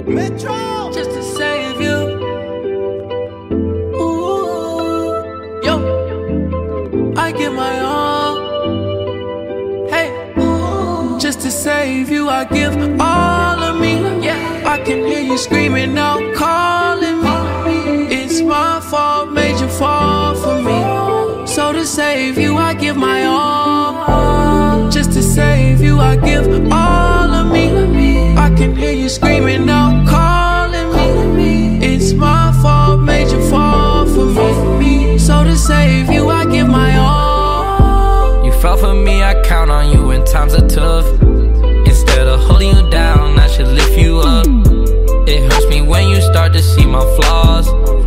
Metro, just to save you. Ooh, yo, I give my all. Hey, ooh, just to save you, I give all of me. Yeah, I can hear you screaming out, calling me. It's my fault, made you fall for me. So to save you, I give my all. Just to save you, I give all of me. I can hear you screaming out, calling me. It's my fault, made you fall for me. So to save you, I give my all. You fell for me, I count on you when times are tough. Instead of holding you down, I should lift you up. It hurts me when you start to see my flaws,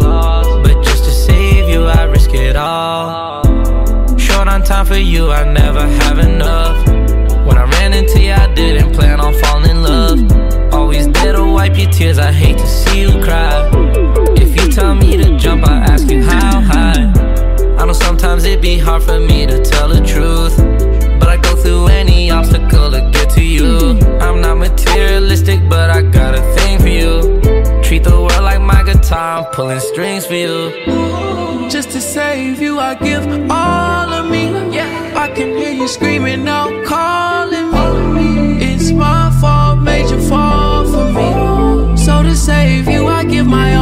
but just to save you, I risk it all. Short on time for you, I never have enough. When I ran into you, I didn't plan on falling in love. Always there to wipe your tears, I hate to see you cry. If you tell me to jump, I ask you how high. I know sometimes it be hard for me to tell the truth, but I go through any obstacle to get to you. I'm not materialistic, but I got a thing for you. Treat the world like my guitar, I'm pulling strings for you. Just to save you, I give all of me. Yeah, I can hear you screaming out, calling me. It's my fault, made you fall for me. So to save you, I give my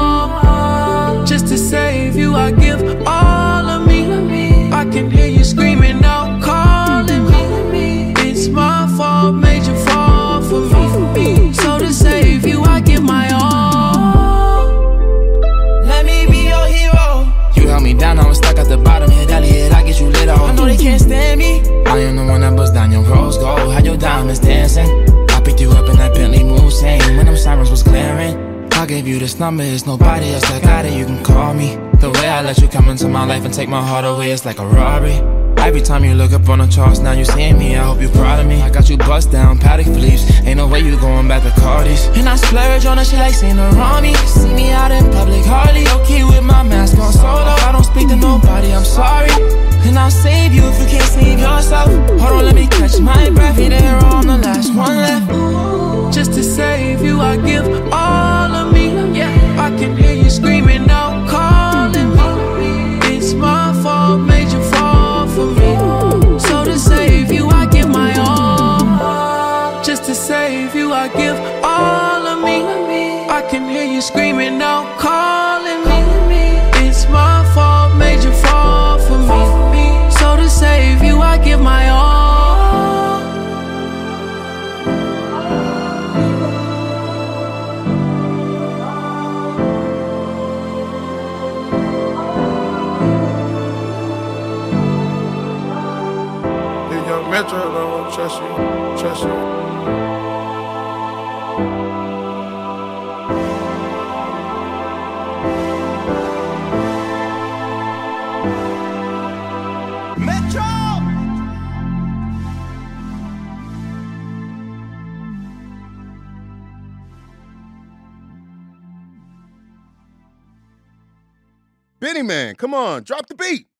all. Just to save you, I give all of me. I can hear you screaming out, calling me. It's my fault, made you fall for me. So to save you, I give my all. let me be your hero. You held me down, I was stuck at the bottom. Hit Elliot, I get you lit off. I know they can't stand me. I am the one that busts down your rose gold. Had your diamonds dancing. I picked you up in that Bentley Mulsanne when them sirens was clearing. I gave you this number, it's nobody else that got it. You can call me. The way I let you come into my life and take my heart away, it's like a robbery. Every time you look up on the charts, now you seeing me, I hope you proud of me. I got you bust down, paddock fleece. Ain't no way you going back to Cardi's. And I splurge on that shit like Saint Laurent. See me out in public, hardly okay with my mask on solo. I don't speak to nobody, I'm sorry. And I'll save you if you can't save yourself. Hold on, let me catch my breath. Ain't there on the last one left. Just to save you, I give all of me. Yeah, I can hear you screaming out, calling me. It's my fault, made you fall for me. So to save you, I give my all. Just to save you, I give all of me. I can hear you screaming out, calling me. It's my fault, made you fall for me. So to save you, I give my all. Young Metro don't trust you. Metro! Benny Man, come on, drop the beat.